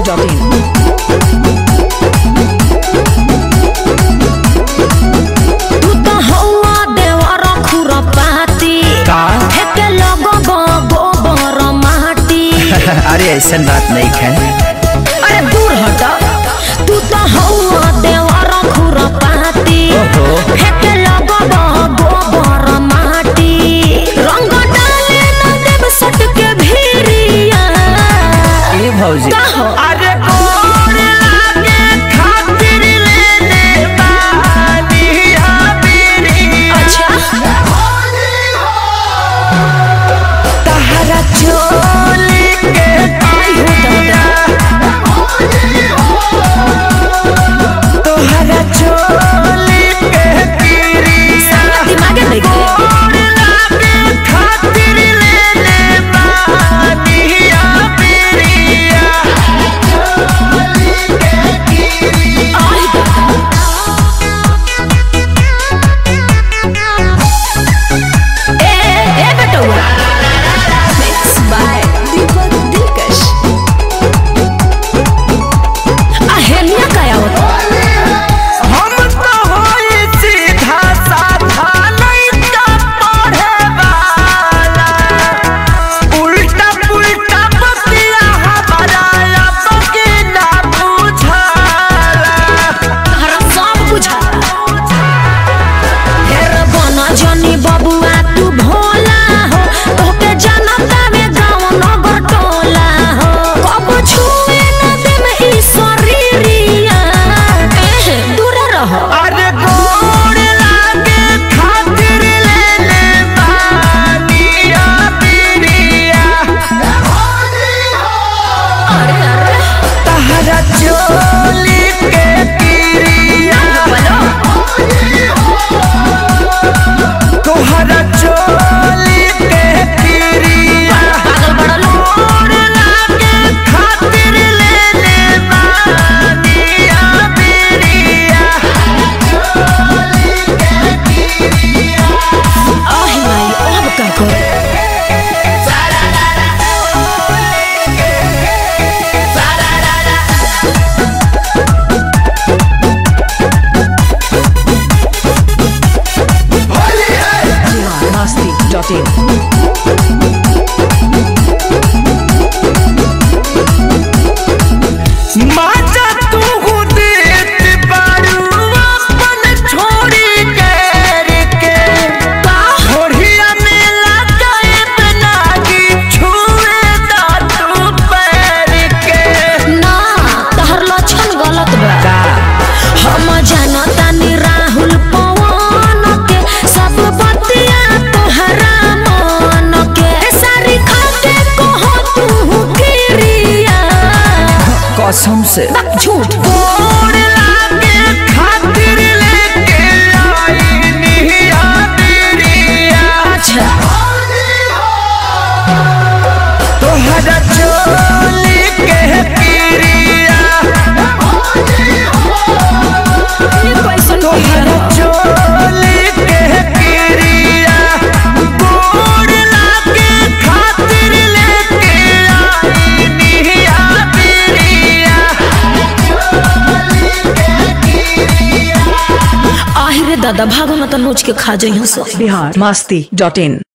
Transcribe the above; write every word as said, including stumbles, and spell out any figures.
Dot in. तू तो हवा देवर खुरपाती फेंके लगो गोबर माटी। अरे ऐसा बात नहीं है। अरे दूर हटा। तू तो हवा देवर खुरपाती फेंके लगो गोबर माटी। रंग डाले न देव सट के भीरिया ए भौजी अरे गोर लागे खातिर लेने बानिया बीरी। अच्छा तहरा चोली के आई हो दादा। तोहरा चोली के बीरी। दिमागे नहीं गए। गोर लागे खातिर लेने बानिया बीरिया। आई दादा। ए ए बेटुआ मिक्स बाय दीपक दिलकश। अहेलिया काया होता। हम तो होई सीधा साधा लइका पढ़े वाला। उल्टा पुल्टा बतिया हमारा अब के ना बुझाला। हरा सब बुझा। हेर बना जनी बबुआ तू भोला हो। तोके जनता में गाँव नगर टोला हो। कब छुए न देम ई शरीरिया। एहे दूर रहो। अरे गोर लागे खातिर लेने बानिया बीरिया। अरे अरे तहरा चोली के बीरिया। बोलो तोहरा चोली के बीरिया। पागल बड़ा लोग। गोर लागे खातिर लेने बानिया बीरिया। आही माई अब का करे। Masti dot in. माचा तू देत बारू अपन छोड़ी कर के। होड़िया में लगाए बनागी छुए दा तू पैर के। ना तहर लक्षण गलत बा। हम जानतानी राहुल पवन के सब बतिया तोहरा मन के। सारी खाके कहो तू गिरिया। कसम से झूठ। गोर लागे खातिर लेके आई निहिया बीरिया। अच्छा तोहरा चोली के बीरिया। ये कैसन तोहरा चोली के बीरिया। गोर लागे खातिर लेके आई निहिया बीरिया। आहिरे दादा भागो न त नोच के खा जइहो सो। बिहार मस्ती डॉट इन।